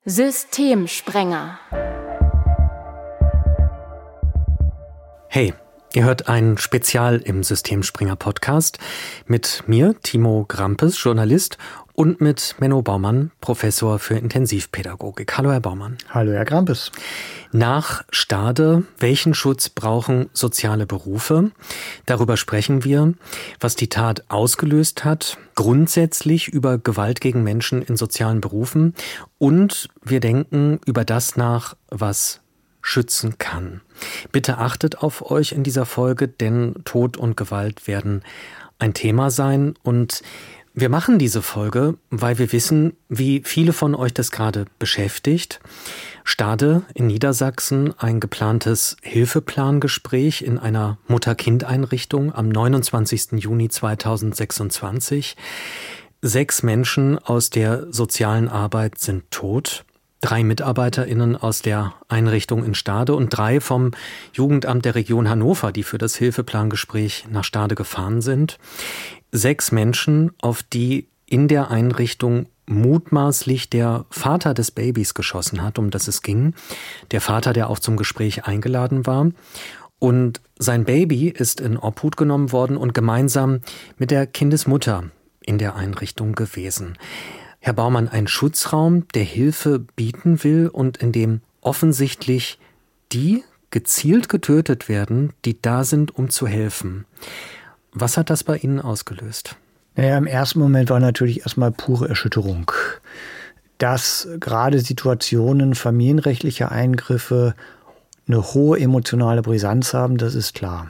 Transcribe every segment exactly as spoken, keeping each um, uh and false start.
Systemsprenger. Hey, ihr hört ein Spezial im Systemsprenger-Podcast mit mir, Timo Grampes, Journalist, und mit Menno Baumann, Professor für Intensivpädagogik. Hallo, Herr Baumann. Hallo, Herr Grampes. Nach Stade, welchen Schutz brauchen soziale Berufe? Darüber sprechen wir, was die Tat ausgelöst hat, grundsätzlich über Gewalt gegen Menschen in sozialen Berufen, und wir denken über das nach, was schützen kann. Bitte achtet auf euch in dieser Folge, denn Tod und Gewalt werden ein Thema sein, und wir machen diese Folge, weil wir wissen, wie viele von euch das gerade beschäftigt. Stade in Niedersachsen, ein geplantes Hilfeplangespräch in einer Mutter-Kind-Einrichtung am neunundzwanzigsten Juni zweitausendsechsundzwanzig. Sechs Menschen aus der sozialen Arbeit sind tot. Drei MitarbeiterInnen aus der Einrichtung in Stade und drei vom Jugendamt der Region Hannover, die für das Hilfeplangespräch nach Stade gefahren sind. Sechs Menschen, auf die in der Einrichtung mutmaßlich der Vater des Babys geschossen hat, um das es ging. Der Vater, der auch zum Gespräch eingeladen war. Und sein Baby ist in Obhut genommen worden und gemeinsam mit der Kindesmutter in der Einrichtung gewesen. Herr Baumann, ein Schutzraum, der Hilfe bieten will und in dem offensichtlich die gezielt getötet werden, die da sind, um zu helfen. Was hat das bei Ihnen ausgelöst? Naja, im ersten Moment war natürlich erstmal pure Erschütterung. Dass gerade Situationen familienrechtlicher Eingriffe eine hohe emotionale Brisanz haben, das ist klar.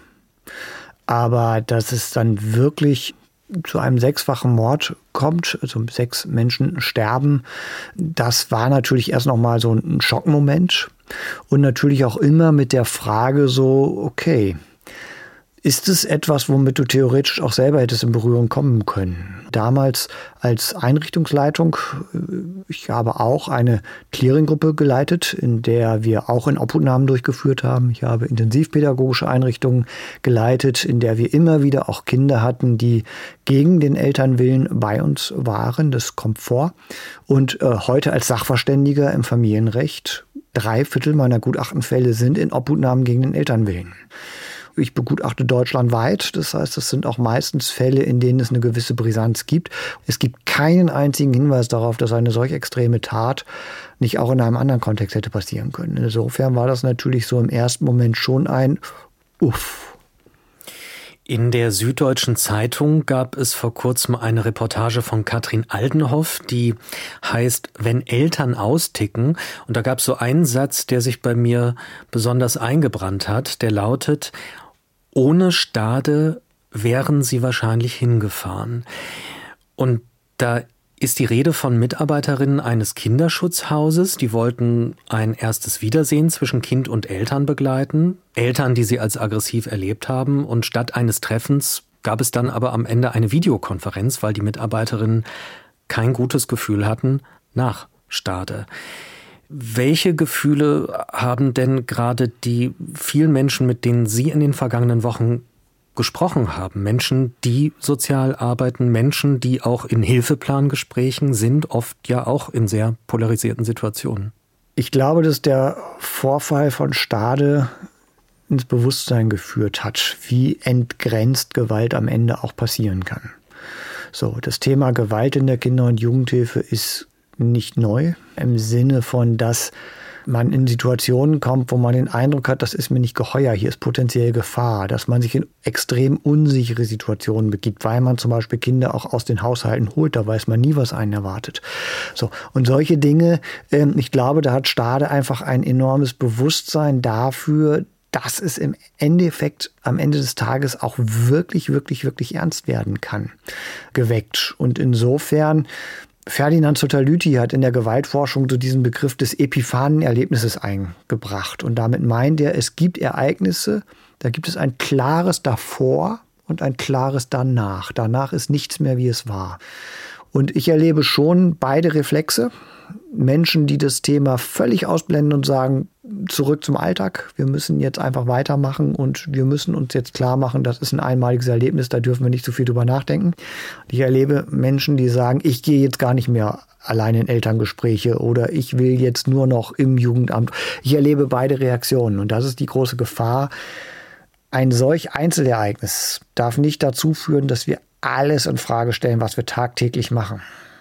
Aber dass es dann wirklich zu einem sechsfachen Mord kommt, also sechs Menschen sterben, das war natürlich erst noch mal so ein Schockmoment. Und natürlich auch immer mit der Frage so, okay, ist es etwas, womit du theoretisch auch selber hättest in Berührung kommen können? Damals als Einrichtungsleitung, ich habe auch eine Clearinggruppe geleitet, in der wir auch in Obhutnahmen durchgeführt haben. Ich habe intensivpädagogische Einrichtungen geleitet, in der wir immer wieder auch Kinder hatten, die gegen den Elternwillen bei uns waren. Das kommt vor. Und äh, heute als Sachverständiger im Familienrecht, drei Viertel meiner Gutachtenfälle sind in Obhutnahmen gegen den Elternwillen. Ich begutachte deutschlandweit, das heißt, das sind auch meistens Fälle, in denen es eine gewisse Brisanz gibt. Es gibt keinen einzigen Hinweis darauf, dass eine solch extreme Tat nicht auch in einem anderen Kontext hätte passieren können. Insofern war das natürlich so im ersten Moment schon ein Uff. In der Süddeutschen Zeitung gab es vor kurzem eine Reportage von Katrin Aldenhoff, die heißt »Wenn Eltern austicken«. Und da gab es so einen Satz, der sich bei mir besonders eingebrannt hat, der lautet: Ohne Stade wären sie wahrscheinlich hingefahren. Und da ist die Rede von Mitarbeiterinnen eines Kinderschutzhauses. Die wollten ein erstes Wiedersehen zwischen Kind und Eltern begleiten. Eltern, die sie als aggressiv erlebt haben. Und statt eines Treffens gab es dann aber am Ende eine Videokonferenz, weil die Mitarbeiterinnen kein gutes Gefühl hatten nach Stade. Welche Gefühle haben denn gerade die vielen Menschen, mit denen Sie in den vergangenen Wochen gesprochen haben? Menschen, die sozial arbeiten, Menschen, die auch in Hilfeplangesprächen sind, oft ja auch in sehr polarisierten Situationen. Ich glaube, dass der Vorfall von Stade ins Bewusstsein geführt hat, wie entgrenzt Gewalt am Ende auch passieren kann. So, das Thema Gewalt in der Kinder- und Jugendhilfe ist nicht neu, im Sinne von, dass man in Situationen kommt, wo man den Eindruck hat, das ist mir nicht geheuer, hier ist potenziell Gefahr, dass man sich in extrem unsichere Situationen begibt, weil man zum Beispiel Kinder auch aus den Haushalten holt, da weiß man nie, was einen erwartet. So, und solche Dinge, ähm, ich glaube, da hat Stade einfach ein enormes Bewusstsein dafür, dass es im Endeffekt am Ende des Tages auch wirklich, wirklich, wirklich ernst werden kann, geweckt. Und insofern, Ferdinand Zottalyty hat in der Gewaltforschung so diesen Begriff des epiphanen Erlebnisses eingebracht. Und damit meint er, es gibt Ereignisse, da gibt es ein klares Davor und ein klares Danach. Danach ist nichts mehr, wie es war. Und ich erlebe schon beide Reflexe. Menschen, die das Thema völlig ausblenden und sagen, zurück zum Alltag, wir müssen jetzt einfach weitermachen und wir müssen uns jetzt klar machen, das ist ein einmaliges Erlebnis, da dürfen wir nicht so viel drüber nachdenken. Ich erlebe Menschen, die sagen, ich gehe jetzt gar nicht mehr allein in Elterngespräche oder ich will jetzt nur noch im Jugendamt. Ich erlebe beide Reaktionen und das ist die große Gefahr. Ein solch Einzelereignis darf nicht dazu führen, dass wir alles in Frage stellen, was wir tagtäglich machen.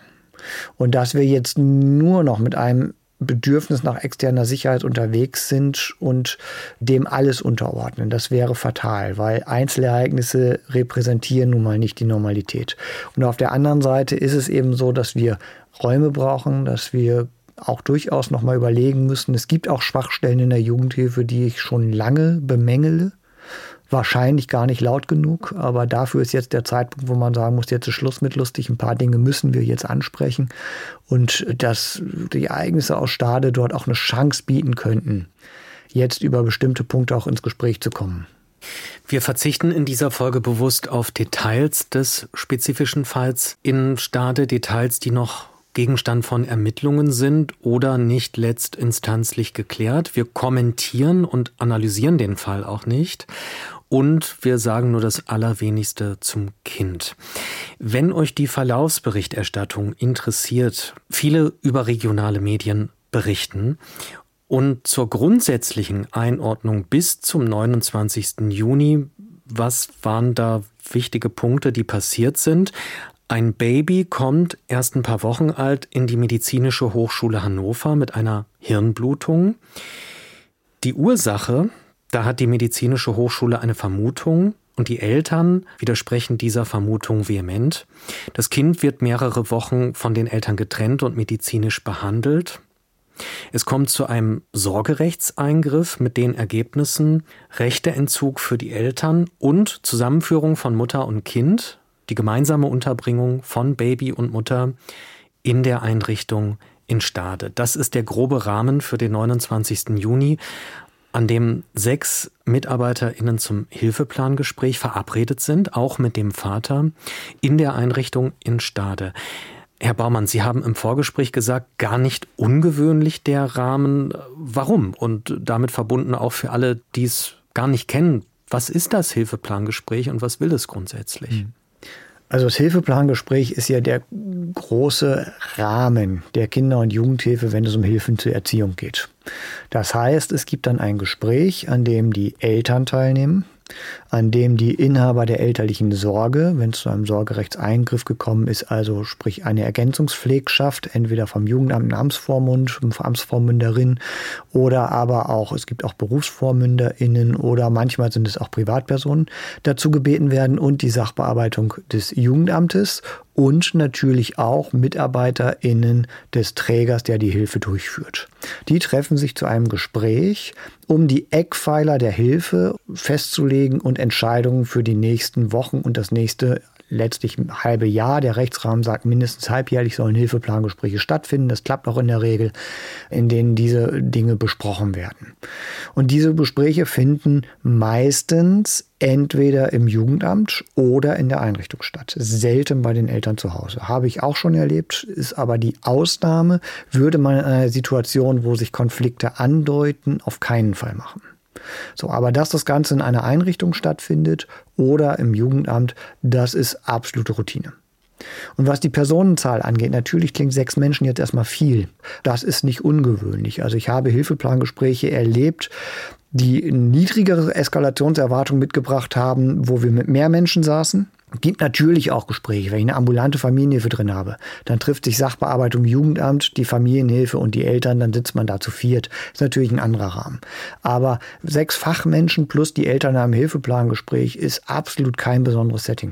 Und dass wir jetzt nur noch mit einem Bedürfnis nach externer Sicherheit unterwegs sind und dem alles unterordnen. Das wäre fatal, weil Einzelereignisse repräsentieren nun mal nicht die Normalität. Und auf der anderen Seite ist es eben so, dass wir Räume brauchen, dass wir auch durchaus noch mal überlegen müssen. Es gibt auch Schwachstellen in der Jugendhilfe, die ich schon lange bemängele. Wahrscheinlich gar nicht laut genug, aber dafür ist jetzt der Zeitpunkt, wo man sagen muss, jetzt ist Schluss mit lustig. Ein paar Dinge müssen wir jetzt ansprechen und dass die Ereignisse aus Stade dort auch eine Chance bieten könnten, jetzt über bestimmte Punkte auch ins Gespräch zu kommen. Wir verzichten in dieser Folge bewusst auf Details des spezifischen Falls in Stade, Details, die noch Gegenstand von Ermittlungen sind oder nicht letztinstanzlich geklärt. Wir kommentieren und analysieren den Fall auch nicht. Und wir sagen nur das Allerwenigste zum Kind. Wenn euch die Verlaufsberichterstattung interessiert, viele überregionale Medien berichten. Und zur grundsätzlichen Einordnung bis zum neunundzwanzigsten Juni, was waren da wichtige Punkte, die passiert sind? Ein Baby kommt erst ein paar Wochen alt in die Medizinische Hochschule Hannover mit einer Hirnblutung. Die Ursache, da hat die Medizinische Hochschule eine Vermutung und die Eltern widersprechen dieser Vermutung vehement. Das Kind wird mehrere Wochen von den Eltern getrennt und medizinisch behandelt. Es kommt zu einem Sorgerechtseingriff mit den Ergebnissen Rechteentzug für die Eltern und Zusammenführung von Mutter und Kind, die gemeinsame Unterbringung von Baby und Mutter in der Einrichtung in Stade. Das ist der grobe Rahmen für den neunundzwanzigsten Juni, an dem sechs MitarbeiterInnen zum Hilfeplangespräch verabredet sind, auch mit dem Vater, in der Einrichtung in Stade. Herr Baumann, Sie haben im Vorgespräch gesagt, gar nicht ungewöhnlich der Rahmen. Warum? Und damit verbunden auch für alle, die es gar nicht kennen. Was ist das Hilfeplangespräch und was will es grundsätzlich? Also das Hilfeplangespräch ist ja der große Rahmen der Kinder- und Jugendhilfe, wenn es um Hilfen zur Erziehung geht. Das heißt, es gibt dann ein Gespräch, an dem die Eltern teilnehmen, an dem die Inhaber der elterlichen Sorge, wenn es zu einem Sorgerechtseingriff gekommen ist, also sprich eine Ergänzungspflegschaft, entweder vom Jugendamt, ein Amtsvormund, eine Amtsvormünderin oder aber auch, es gibt auch BerufsvormünderInnen oder manchmal sind es auch Privatpersonen, dazu gebeten werden und die Sachbearbeitung des Jugendamtes und natürlich auch MitarbeiterInnen des Trägers, der die Hilfe durchführt. Die treffen sich zu einem Gespräch, um die Eckpfeiler der Hilfe festzulegen und Entscheidungen für die nächsten Wochen und das nächste letztlich ein halbe Jahr. Der Rechtsrahmen sagt, mindestens halbjährlich sollen Hilfeplangespräche stattfinden. Das klappt auch in der Regel, in denen diese Dinge besprochen werden. Und diese Gespräche finden meistens entweder im Jugendamt oder in der Einrichtung statt. Selten bei den Eltern zu Hause. Habe ich auch schon erlebt, ist aber die Ausnahme, würde man in einer Situation, wo sich Konflikte andeuten, auf keinen Fall machen. So, aber dass das Ganze in einer Einrichtung stattfindet oder im Jugendamt, das ist absolute Routine. Und was die Personenzahl angeht, natürlich klingt sechs Menschen jetzt erstmal viel. Das ist nicht ungewöhnlich. Also ich habe Hilfeplangespräche erlebt, die niedrigere Eskalationserwartungen mitgebracht haben, wo wir mit mehr Menschen saßen. Es gibt natürlich auch Gespräche, wenn ich eine ambulante Familienhilfe drin habe, dann trifft sich Sachbearbeitung, Jugendamt, die Familienhilfe und die Eltern, dann sitzt man da zu viert. Das ist natürlich ein anderer Rahmen. Aber sechs Fachmenschen plus die Eltern in einem Hilfeplangespräch ist absolut kein besonderes Setting.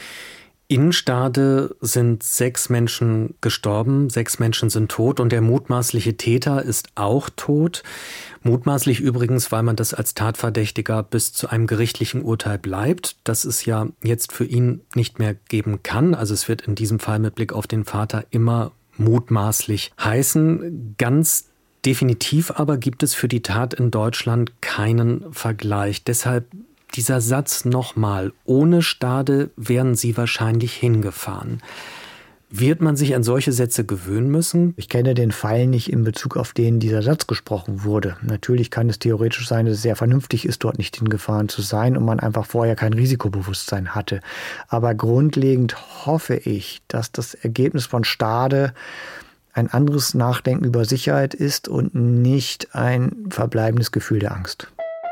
In Stade sind sechs Menschen gestorben, sechs Menschen sind tot und der mutmaßliche Täter ist auch tot. Mutmaßlich übrigens, weil man das als Tatverdächtiger bis zu einem gerichtlichen Urteil bleibt, das es ja jetzt für ihn nicht mehr geben kann. Also es wird in diesem Fall mit Blick auf den Vater immer mutmaßlich heißen. Ganz definitiv aber gibt es für die Tat in Deutschland keinen Vergleich. Deshalb dieser Satz nochmal, ohne Stade wären sie wahrscheinlich hingefahren. Wird man sich an solche Sätze gewöhnen müssen? Ich kenne den Fall nicht in Bezug auf den dieser Satz gesprochen wurde. Natürlich kann es theoretisch sein, dass es sehr vernünftig ist, dort nicht hingefahren zu sein und man einfach vorher kein Risikobewusstsein hatte. Aber grundlegend hoffe ich, dass das Ergebnis von Stade ein anderes Nachdenken über Sicherheit ist und nicht ein verbleibendes Gefühl der Angst.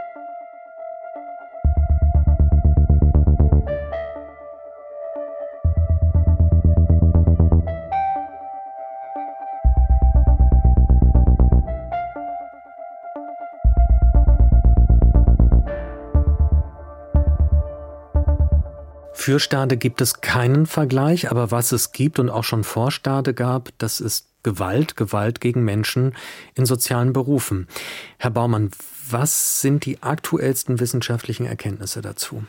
Für Stade gibt es keinen Vergleich, aber was es gibt und auch schon vor Stade gab, das ist Gewalt, Gewalt gegen Menschen in sozialen Berufen. Herr Baumann, was sind die aktuellsten wissenschaftlichen Erkenntnisse dazu?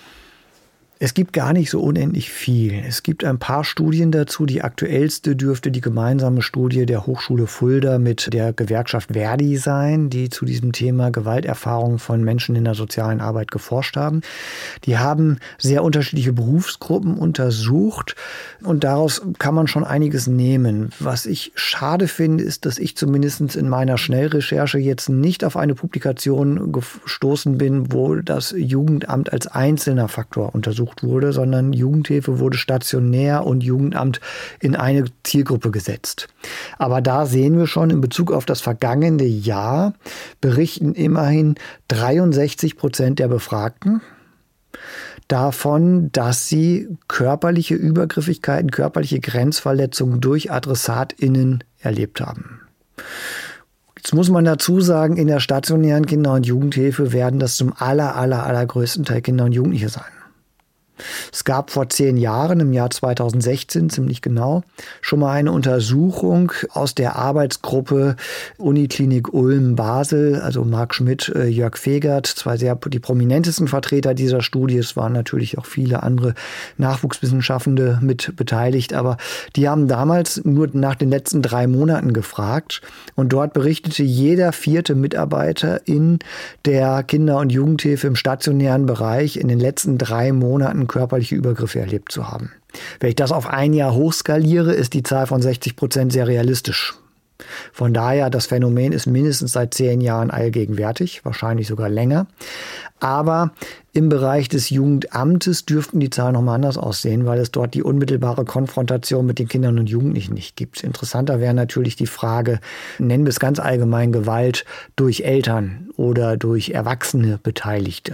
Es gibt gar nicht so unendlich viel. Es gibt ein paar Studien dazu. Die aktuellste dürfte die gemeinsame Studie der Hochschule Fulda mit der Gewerkschaft Verdi sein, die zu diesem Thema Gewalterfahrungen von Menschen in der sozialen Arbeit geforscht haben. Die haben sehr unterschiedliche Berufsgruppen untersucht und daraus kann man schon einiges nehmen. Was ich schade finde, ist, dass ich zumindest in meiner Schnellrecherche jetzt nicht auf eine Publikation gestoßen bin, wo das Jugendamt als einzelner Faktor untersucht wurde, sondern Jugendhilfe wurde stationär und Jugendamt in eine Zielgruppe gesetzt. Aber da sehen wir schon in Bezug auf das vergangene Jahr, berichten immerhin dreiundsechzig Prozent der Befragten davon, dass sie körperliche Übergriffigkeiten, körperliche Grenzverletzungen durch AdressatInnen erlebt haben. Jetzt muss man dazu sagen, in der stationären Kinder- und Jugendhilfe werden das zum aller, aller, allergrößten Teil Kinder und Jugendliche sein. Es gab vor zehn Jahren, im Jahr zweitausendsechzehn ziemlich genau, schon mal eine Untersuchung aus der Arbeitsgruppe Uniklinik Ulm-Basel, also Marc Schmidt, Jörg Fegert, zwei sehr die prominentesten Vertreter dieser Studie. Es waren natürlich auch viele andere Nachwuchswissenschaftende mit beteiligt, aber die haben damals nur nach den letzten drei Monaten gefragt und dort berichtete jeder vierte Mitarbeiter in der Kinder- und Jugendhilfe im stationären Bereich in den letzten drei Monaten körperliche Übergriffe erlebt zu haben. Wenn ich das auf ein Jahr hochskaliere, ist die Zahl von sechzig Prozent sehr realistisch. Von daher, das Phänomen ist mindestens seit zehn Jahren allgegenwärtig, wahrscheinlich sogar länger. Aber im Bereich des Jugendamtes dürften die Zahlen nochmal anders aussehen, weil es dort die unmittelbare Konfrontation mit den Kindern und Jugendlichen nicht gibt. Interessanter wäre natürlich die Frage, nennen wir es ganz allgemein Gewalt durch Eltern oder durch erwachsene Beteiligte.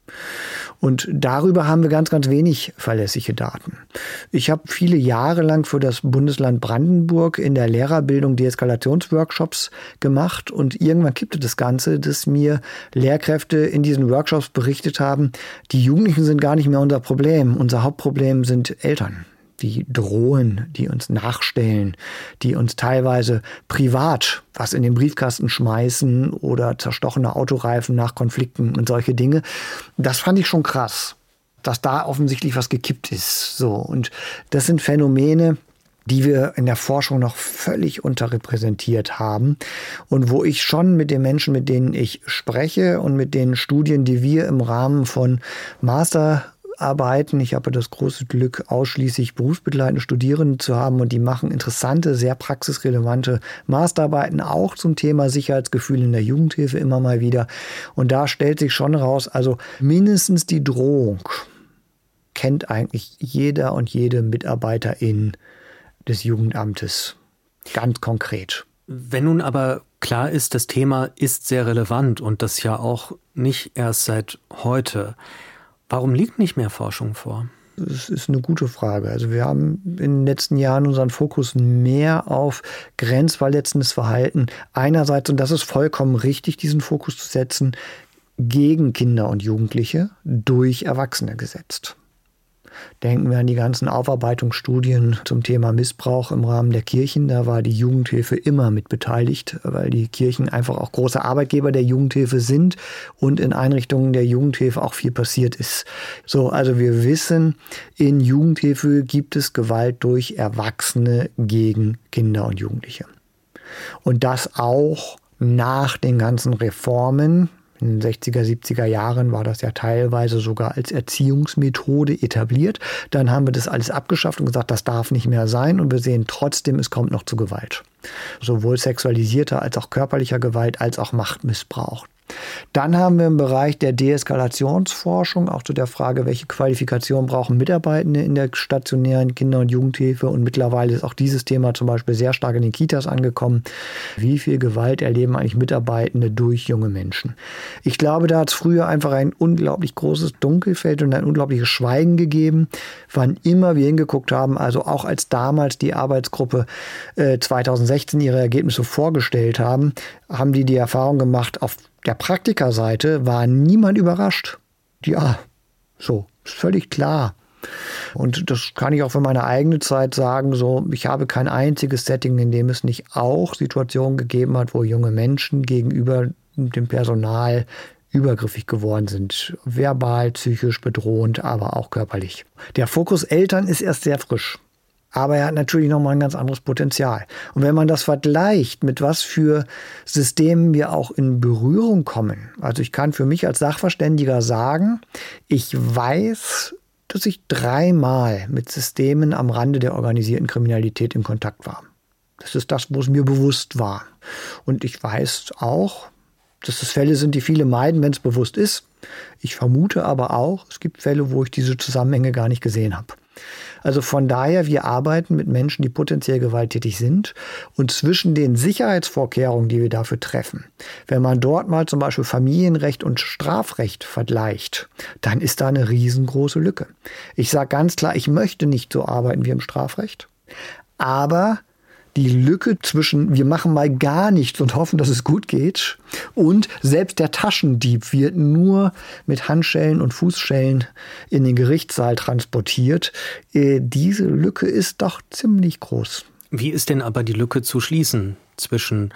Und darüber haben wir ganz, ganz wenig verlässliche Daten. Ich habe viele Jahre lang für das Bundesland Brandenburg in der Lehrerbildung Deeskalationsworkshops gemacht und irgendwann kippte das Ganze, dass mir Lehrkräfte in diesen Workshops berichtet haben, die Jugendlichen sind gar nicht mehr unser Problem. Unser Hauptproblem sind Eltern, die drohen, die uns nachstellen, die uns teilweise privat was in den Briefkasten schmeißen oder zerstochene Autoreifen nach Konflikten und solche Dinge. Das fand ich schon krass, dass da offensichtlich was gekippt ist. So, und das sind Phänomene, die wir in der Forschung noch völlig unterrepräsentiert haben und wo ich schon mit den Menschen, mit denen ich spreche und mit den Studien, die wir im Rahmen von Master arbeiten. Ich habe das große Glück, ausschließlich berufsbegleitende Studierende zu haben und die machen interessante, sehr praxisrelevante Masterarbeiten auch zum Thema Sicherheitsgefühl in der Jugendhilfe immer mal wieder. Und da stellt sich schon raus, also mindestens die Drohung kennt eigentlich jeder und jede Mitarbeiterin des Jugendamtes ganz konkret. Wenn nun aber klar ist, das Thema ist sehr relevant und das ja auch nicht erst seit heute, warum liegt nicht mehr Forschung vor? Das ist eine gute Frage. Also wir haben in den letzten Jahren unseren Fokus mehr auf grenzverletzendes Verhalten einerseits, und das ist vollkommen richtig, diesen Fokus zu setzen, gegen Kinder und Jugendliche durch Erwachsene gesetzt. Denken wir an die ganzen Aufarbeitungsstudien zum Thema Missbrauch im Rahmen der Kirchen. Da war die Jugendhilfe immer mit beteiligt, weil die Kirchen einfach auch große Arbeitgeber der Jugendhilfe sind und in Einrichtungen der Jugendhilfe auch viel passiert ist. So, also wir wissen, in Jugendhilfe gibt es Gewalt durch Erwachsene gegen Kinder und Jugendliche. Und das auch nach den ganzen Reformen. In den sechziger, siebziger Jahren war das ja teilweise sogar als Erziehungsmethode etabliert. Dann haben wir das alles abgeschafft und gesagt, das darf nicht mehr sein. Und wir sehen trotzdem, es kommt noch zu Gewalt. Sowohl sexualisierter als auch körperlicher Gewalt, als auch Machtmissbrauch. Dann haben wir im Bereich der Deeskalationsforschung auch zu der Frage, welche Qualifikation brauchen Mitarbeitende in der stationären Kinder- und Jugendhilfe. Und mittlerweile ist auch dieses Thema zum Beispiel sehr stark in den Kitas angekommen. Wie viel Gewalt erleben eigentlich Mitarbeitende durch junge Menschen? Ich glaube, da hat es früher einfach ein unglaublich großes Dunkelfeld und ein unglaubliches Schweigen gegeben, wann immer wir hingeguckt haben. Also auch als damals die Arbeitsgruppe äh, zweitausendsechzehn ihre Ergebnisse vorgestellt haben, haben die die Erfahrung gemacht, auf der Praktikerseite war niemand überrascht. Ja, so, ist völlig klar. Und das kann ich auch für meine eigene Zeit sagen, so, ich habe kein einziges Setting, in dem es nicht auch Situationen gegeben hat, wo junge Menschen gegenüber dem Personal übergriffig geworden sind. Verbal, psychisch bedrohend, aber auch körperlich. Der Fokus Eltern ist erst sehr frisch. Aber er hat natürlich nochmal ein ganz anderes Potenzial. Und wenn man das vergleicht, mit was für Systemen wir auch in Berührung kommen. Also ich kann für mich als Sachverständiger sagen, ich weiß, dass ich dreimal mit Systemen am Rande der organisierten Kriminalität in Kontakt war. Das ist das, wo es mir bewusst war. Und ich weiß auch, dass das Fälle sind, die viele meiden, wenn es bewusst ist. Ich vermute aber auch, es gibt Fälle, wo ich diese Zusammenhänge gar nicht gesehen habe. Also von daher, wir arbeiten mit Menschen, die potenziell gewalttätig sind. Und zwischen den Sicherheitsvorkehrungen, die wir dafür treffen, wenn man dort mal zum Beispiel Familienrecht und Strafrecht vergleicht, dann ist da eine riesengroße Lücke. Ich sage ganz klar, ich möchte nicht so arbeiten wie im Strafrecht, aber die Lücke zwischen wir machen mal gar nichts und hoffen, dass es gut geht und selbst der Taschendieb wird nur mit Handschellen und Fußschellen in den Gerichtssaal transportiert. Äh, diese Lücke ist doch ziemlich groß. Wie ist denn aber die Lücke zu schließen zwischen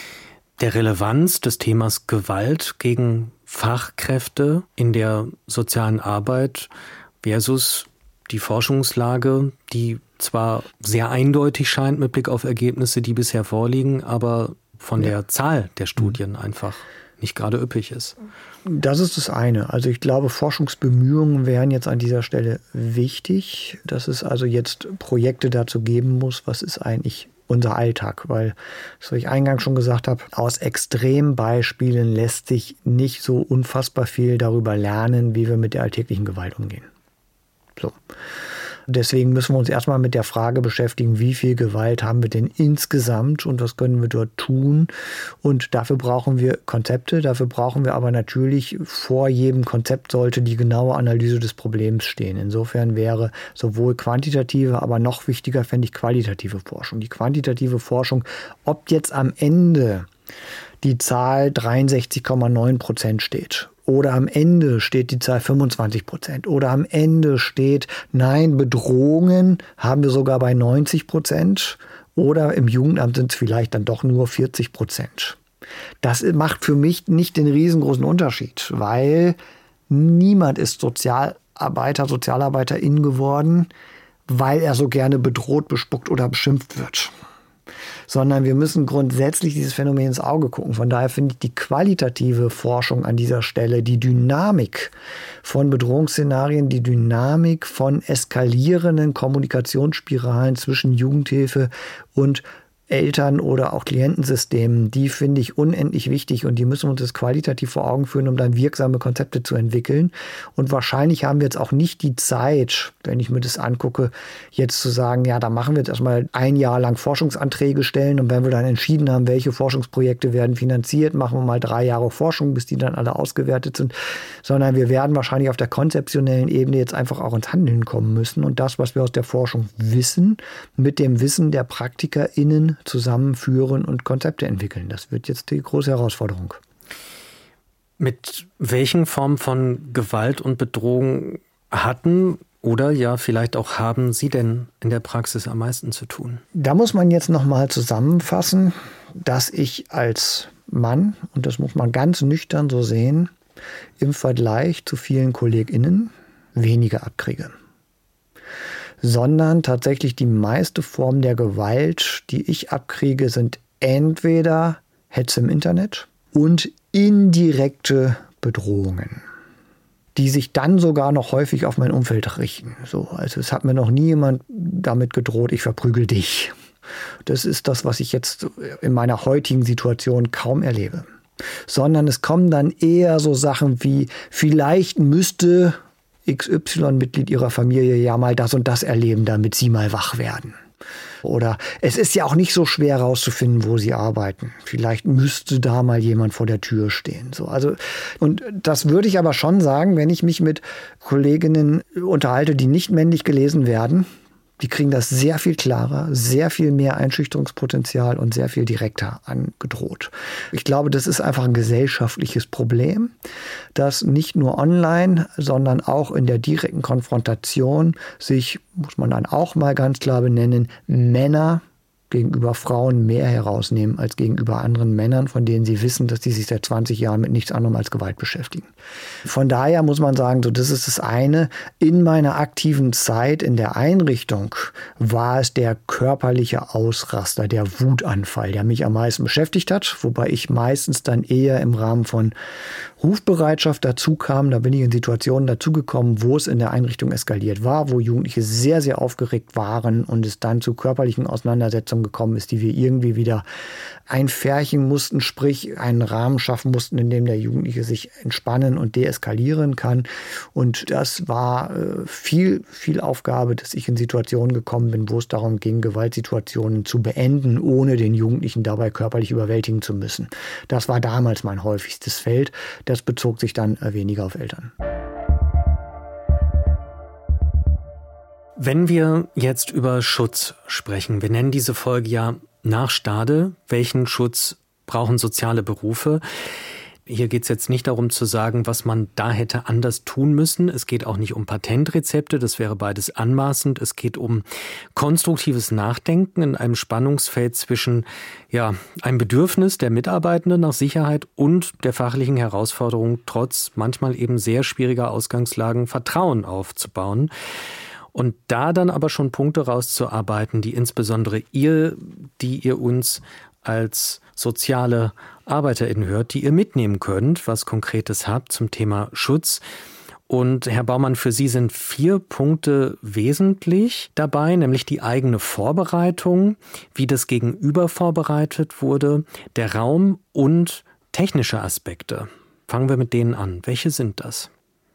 der Relevanz des Themas Gewalt gegen Fachkräfte in der sozialen Arbeit versus die Forschungslage, die zwar sehr eindeutig scheint mit Blick auf Ergebnisse, die bisher vorliegen, aber von ja. der Zahl der Studien einfach nicht gerade üppig ist. Das ist das eine. Also ich glaube, Forschungsbemühungen wären jetzt an dieser Stelle wichtig, dass es also jetzt Projekte dazu geben muss, was ist eigentlich unser Alltag, weil, das, was ich eingangs schon gesagt habe, aus Extrembeispielen lässt sich nicht so unfassbar viel darüber lernen, wie wir mit der alltäglichen Gewalt umgehen. So. Deswegen müssen wir uns erstmal mit der Frage beschäftigen, wie viel Gewalt haben wir denn insgesamt und was können wir dort tun. Und dafür brauchen wir Konzepte, dafür brauchen wir aber natürlich, vor jedem Konzept sollte die genaue Analyse des Problems stehen. Insofern wäre sowohl quantitative, aber noch wichtiger fände ich qualitative Forschung. Die quantitative Forschung, ob jetzt am Ende die Zahl dreiundsechzig Komma neun Prozent steht. Oder am Ende steht die Zahl fünfundzwanzig Prozent. Oder am Ende steht, nein, Bedrohungen haben wir sogar bei neunzig Prozent. Oder im Jugendamt sind es vielleicht dann doch nur vierzig Prozent. Das macht für mich nicht den riesengroßen Unterschied, weil niemand ist Sozialarbeiter, Sozialarbeiterin geworden, weil er so gerne bedroht, bespuckt oder beschimpft wird. Sondern wir müssen grundsätzlich dieses Phänomen ins Auge gucken. Von daher finde ich die qualitative Forschung an dieser Stelle, die Dynamik von Bedrohungsszenarien, die Dynamik von eskalierenden Kommunikationsspiralen zwischen Jugendhilfe und Eltern- oder auch Klientensystemen, die finde ich unendlich wichtig und die müssen wir uns das qualitativ vor Augen führen, um dann wirksame Konzepte zu entwickeln. Und wahrscheinlich haben wir jetzt auch nicht die Zeit, wenn ich mir das angucke, jetzt zu sagen, ja, da machen wir jetzt erstmal ein Jahr lang Forschungsanträge stellen und wenn wir dann entschieden haben, welche Forschungsprojekte werden finanziert, machen wir mal drei Jahre Forschung, bis die dann alle ausgewertet sind, sondern wir werden wahrscheinlich auf der konzeptionellen Ebene jetzt einfach auch ins Handeln kommen müssen und das, was wir aus der Forschung wissen, mit dem Wissen der PraktikerInnen zusammenführen und Konzepte entwickeln. Das wird jetzt die große Herausforderung. Mit welchen Formen von Gewalt und Bedrohung hatten oder ja vielleicht auch haben Sie denn in der Praxis am meisten zu tun? Da muss man jetzt nochmal zusammenfassen, dass ich als Mann, und das muss man ganz nüchtern so sehen, im Vergleich zu vielen KollegInnen weniger abkriege. Sondern tatsächlich die meiste Form der Gewalt, die ich abkriege, sind entweder Hetze im Internet und indirekte Bedrohungen, die sich dann sogar noch häufig auf mein Umfeld richten. So, also es hat mir noch nie jemand damit gedroht, ich verprügel dich. Das ist das, was ich jetzt in meiner heutigen Situation kaum erlebe. sondern es kommen dann eher so Sachen wie, vielleicht müsste X Y-Mitglied ihrer Familie ja mal das und das erleben, damit sie mal wach werden. Oder es ist ja auch nicht so schwer herauszufinden, wo sie arbeiten. Vielleicht müsste da mal jemand vor der Tür stehen. So, also, und das würde ich aber schon sagen, wenn ich mich mit Kolleginnen unterhalte, die nicht männlich gelesen werden. Die kriegen das sehr viel klarer, sehr viel mehr Einschüchterungspotenzial und sehr viel direkter angedroht. Ich glaube, das ist einfach ein gesellschaftliches Problem, dass nicht nur online, sondern auch in der direkten Konfrontation sich, muss man dann auch mal ganz klar benennen, Männer gegenüber Frauen mehr herausnehmen als gegenüber anderen Männern, von denen sie wissen, dass die sich seit zwanzig Jahren mit nichts anderem als Gewalt beschäftigen. Von daher muss man sagen, so, das ist das eine. In meiner aktiven Zeit in der Einrichtung war es der körperliche Ausraster, der Wutanfall, der mich am meisten beschäftigt hat, wobei ich meistens dann eher im Rahmen von Rufbereitschaft dazu kam. Da bin ich in Situationen dazugekommen, wo es in der Einrichtung eskaliert war, wo Jugendliche sehr, sehr aufgeregt waren und es dann zu körperlichen Auseinandersetzungen gekommen ist, die wir irgendwie wieder einfärchen mussten, sprich einen Rahmen schaffen mussten, in dem der Jugendliche sich entspannen und deeskalieren kann. Und das war äh, viel, viel Aufgabe, dass ich in Situationen gekommen bin, wo es darum ging, Gewaltsituationen zu beenden, ohne den Jugendlichen dabei körperlich überwältigen zu müssen. Das war damals mein häufigstes Feld. Das bezog sich dann äh, weniger auf Eltern. Wenn wir jetzt über Schutz sprechen, wir nennen diese Folge ja nach Stade, welchen Schutz brauchen soziale Berufe? Hier geht es jetzt nicht darum zu sagen, was man da hätte anders tun müssen. Es geht auch nicht um Patentrezepte, das wäre beides anmaßend. Es geht um konstruktives Nachdenken in einem Spannungsfeld zwischen ja, einem Bedürfnis der Mitarbeitenden nach Sicherheit und der fachlichen Herausforderung, trotz manchmal eben sehr schwieriger Ausgangslagen Vertrauen aufzubauen. Und da dann aber schon Punkte rauszuarbeiten, die insbesondere ihr, die ihr uns als soziale ArbeiterInnen hört, die ihr mitnehmen könnt, was Konkretes habt zum Thema Schutz. Und Herr Baumann, für Sie sind vier Punkte wesentlich dabei, nämlich die eigene Vorbereitung, wie das Gegenüber vorbereitet wurde, der Raum und technische Aspekte. Fangen wir mit denen an. Welche sind das?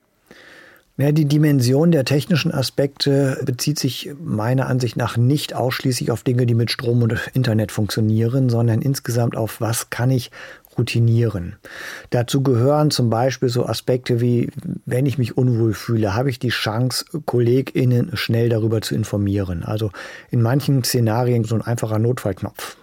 Ja, die Dimension der technischen Aspekte bezieht sich meiner Ansicht nach nicht ausschließlich auf Dinge, die mit Strom und Internet funktionieren, sondern insgesamt auf, was kann ich routinieren. Dazu gehören zum Beispiel so Aspekte wie, wenn ich mich unwohl fühle, habe ich die Chance, KollegInnen schnell darüber zu informieren. Also in manchen Szenarien so ein einfacher Notfallknopf,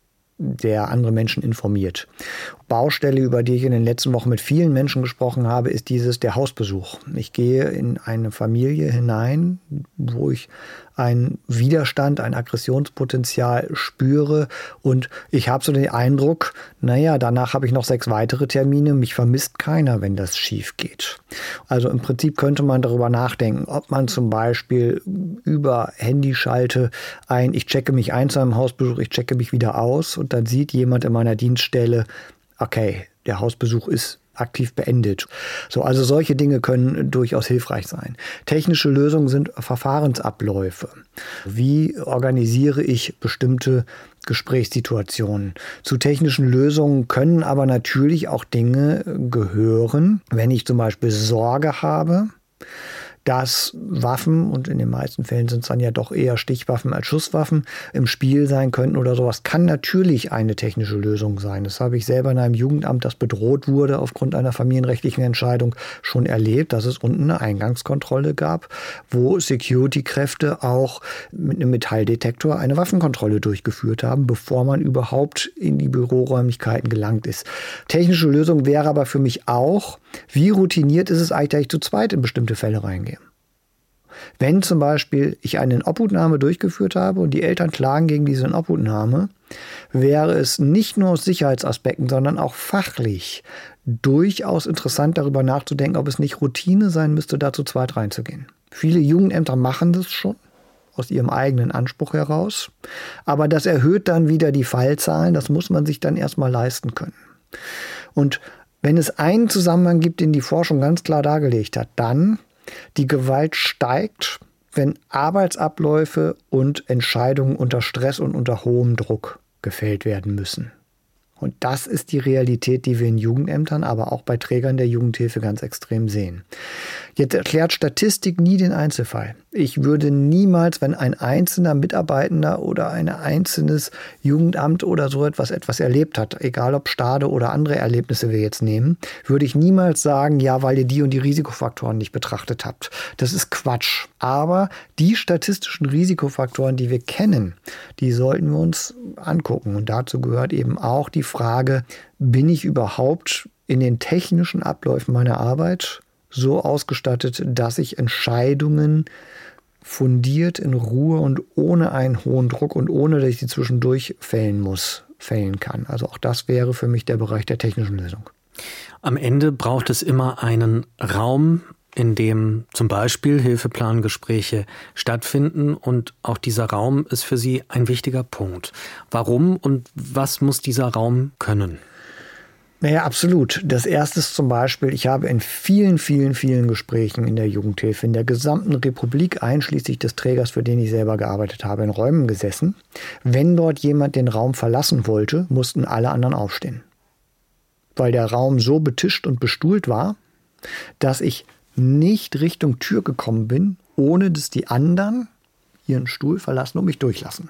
der andere Menschen informiert. Baustelle, über die ich in den letzten Wochen mit vielen Menschen gesprochen habe, ist dieses der Hausbesuch. Ich gehe in eine Familie hinein, wo ich einen Widerstand, ein Aggressionspotenzial spüre und ich habe so den Eindruck, naja, danach habe ich noch sechs weitere Termine, mich vermisst keiner, wenn das schief geht. Also im Prinzip könnte man darüber nachdenken, ob man zum Beispiel über Handyschalte ein, ich checke mich ein zu einem Hausbesuch, ich checke mich wieder aus und dann sieht jemand in meiner Dienststelle, okay, der Hausbesuch ist aktiv beendet. So, also solche Dinge können durchaus hilfreich sein. Technische Lösungen sind Verfahrensabläufe. Wie organisiere ich bestimmte Gesprächssituationen? Zu technischen Lösungen können aber natürlich auch Dinge gehören, wenn ich zum Beispiel Sorge habe, dass Waffen, und in den meisten Fällen sind es dann ja doch eher Stichwaffen als Schusswaffen, im Spiel sein könnten oder sowas, kann natürlich eine technische Lösung sein. Das habe ich selber in einem Jugendamt, das bedroht wurde aufgrund einer familienrechtlichen Entscheidung, schon erlebt, dass es unten eine Eingangskontrolle gab, wo Security-Kräfte auch mit einem Metalldetektor eine Waffenkontrolle durchgeführt haben, bevor man überhaupt in die Büroräumlichkeiten gelangt ist. Technische Lösung wäre aber für mich auch, wie routiniert ist es eigentlich, dass ich zu zweit in bestimmte Fälle reingehe. Wenn zum Beispiel ich eine Inobhutnahme durchgeführt habe und die Eltern klagen gegen diese Inobhutnahme, wäre es nicht nur aus Sicherheitsaspekten, sondern auch fachlich durchaus interessant, darüber nachzudenken, ob es nicht Routine sein müsste, da zu zweit reinzugehen. Viele Jugendämter machen das schon aus ihrem eigenen Anspruch heraus, aber das erhöht dann wieder die Fallzahlen, das muss man sich dann erstmal leisten können. Und wenn es einen Zusammenhang gibt, den die Forschung ganz klar dargelegt hat, dann die Gewalt steigt, wenn Arbeitsabläufe und Entscheidungen unter Stress und unter hohem Druck gefällt werden müssen. Und das ist die Realität, die wir in Jugendämtern, aber auch bei Trägern der Jugendhilfe ganz extrem sehen. Jetzt erklärt Statistik nie den Einzelfall. Ich würde niemals, wenn ein einzelner Mitarbeitender oder ein einzelnes Jugendamt oder so etwas etwas erlebt hat, egal ob Stade oder andere Erlebnisse wir jetzt nehmen, würde ich niemals sagen, ja, weil ihr die und die Risikofaktoren nicht betrachtet habt. Das ist Quatsch. Aber die statistischen Risikofaktoren, die wir kennen, die sollten wir uns angucken. Und dazu gehört eben auch die Frage, bin ich überhaupt in den technischen Abläufen meiner Arbeit so ausgestattet, dass ich Entscheidungen fundiert, in Ruhe und ohne einen hohen Druck und ohne, dass ich sie zwischendurch fällen muss, fällen kann. Also auch das wäre für mich der Bereich der technischen Lösung. Am Ende braucht es immer einen Raum, in dem zum Beispiel Hilfeplangespräche stattfinden, und auch dieser Raum ist für Sie ein wichtiger Punkt. Warum und was muss dieser Raum können? Naja, absolut. Das erste ist zum Beispiel, ich habe in vielen, vielen, vielen Gesprächen in der Jugendhilfe, in der gesamten Republik, einschließlich des Trägers, für den ich selber gearbeitet habe, in Räumen gesessen. Wenn dort jemand den Raum verlassen wollte, mussten alle anderen aufstehen. Weil der Raum so betischt und bestuhlt war, dass ich nicht Richtung Tür gekommen bin, ohne dass die anderen ihren Stuhl verlassen und mich durchlassen.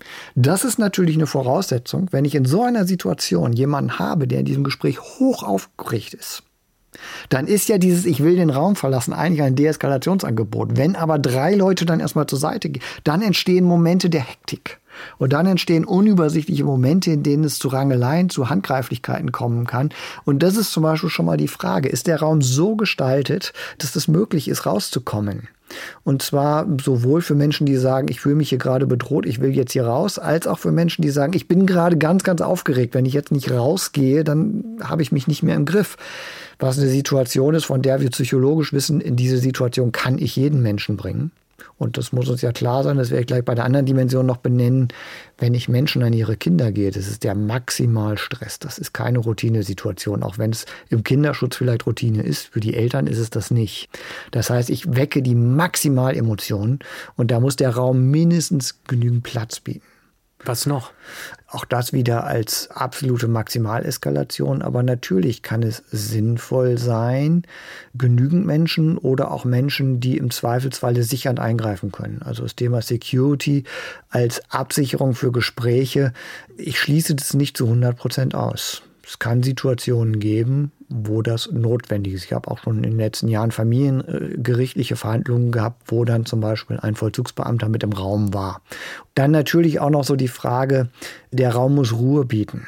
Das ist natürlich eine Voraussetzung, wenn ich in so einer Situation jemanden habe, der in diesem Gespräch hoch aufgeregt ist. Dann ist ja dieses Ich will den Raum verlassen eigentlich ein Deeskalationsangebot. Wenn aber drei Leute dann erstmal zur Seite gehen, dann entstehen Momente der Hektik. Und dann entstehen unübersichtliche Momente, in denen es zu Rangeleien, zu Handgreiflichkeiten kommen kann. Und das ist zum Beispiel schon mal die Frage, ist der Raum so gestaltet, dass es möglich ist, rauszukommen? Und zwar sowohl für Menschen, die sagen, ich fühle mich hier gerade bedroht, ich will jetzt hier raus, als auch für Menschen, die sagen, ich bin gerade ganz, ganz aufgeregt. Wenn ich jetzt nicht rausgehe, dann habe ich mich nicht mehr im Griff. Was eine Situation ist, von der wir psychologisch wissen, in diese Situation kann ich jeden Menschen bringen. Und das muss uns ja klar sein, das werde ich gleich bei der anderen Dimension noch benennen. Wenn ich Menschen an ihre Kinder gehe, das ist der Maximalstress. Das ist keine Routinesituation, auch wenn es im Kinderschutz vielleicht Routine ist. Für die Eltern ist es das nicht. Das heißt, ich wecke die Maximalemotionen und da muss der Raum mindestens genügend Platz bieten. Was noch? Auch das wieder als absolute Maximaleskalation. Aber natürlich kann es sinnvoll sein, genügend Menschen oder auch Menschen, die im Zweifelsfalle sichernd eingreifen können. Also das Thema Security als Absicherung für Gespräche. Ich schließe das nicht zu hundert Prozent aus. Es kann Situationen geben, wo das notwendig ist. Ich habe auch schon in den letzten Jahren familiengerichtliche Verhandlungen gehabt, wo dann zum Beispiel ein Vollzugsbeamter mit im Raum war. Dann natürlich auch noch so die Frage, der Raum muss Ruhe bieten.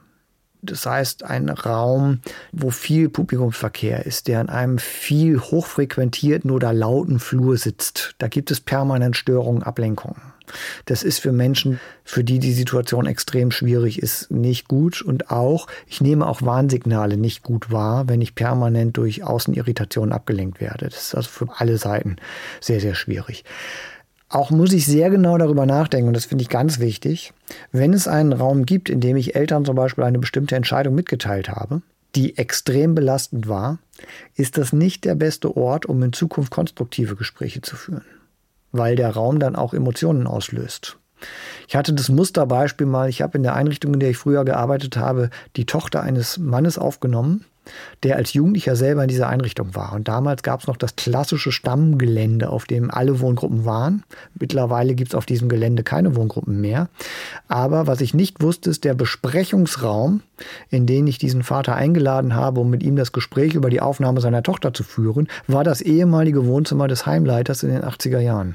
Das heißt, ein Raum, wo viel Publikumsverkehr ist, der in einem viel hochfrequentierten oder lauten Flur sitzt. Da gibt es permanent Störungen, Ablenkungen. Das ist für Menschen, für die die Situation extrem schwierig ist, nicht gut. Und auch, ich nehme auch Warnsignale nicht gut wahr, wenn ich permanent durch Außenirritationen abgelenkt werde. Das ist also für alle Seiten sehr, sehr schwierig. Auch muss ich sehr genau darüber nachdenken, und das finde ich ganz wichtig, wenn es einen Raum gibt, in dem ich Eltern zum Beispiel eine bestimmte Entscheidung mitgeteilt habe, die extrem belastend war, ist das nicht der beste Ort, um in Zukunft konstruktive Gespräche zu führen, weil der Raum dann auch Emotionen auslöst. Ich hatte das Musterbeispiel mal, ich habe in der Einrichtung, in der ich früher gearbeitet habe, die Tochter eines Mannes aufgenommen, der als Jugendlicher selber in dieser Einrichtung war. Und damals gab es noch das klassische Stammgelände, auf dem alle Wohngruppen waren. Mittlerweile gibt es auf diesem Gelände keine Wohngruppen mehr. Aber was ich nicht wusste, ist der Besprechungsraum, in den ich diesen Vater eingeladen habe, um mit ihm das Gespräch über die Aufnahme seiner Tochter zu führen, war das ehemalige Wohnzimmer des Heimleiters in den achtziger Jahren.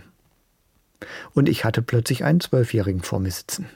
Und ich hatte plötzlich einen Zwölfjährigen vor mir sitzen,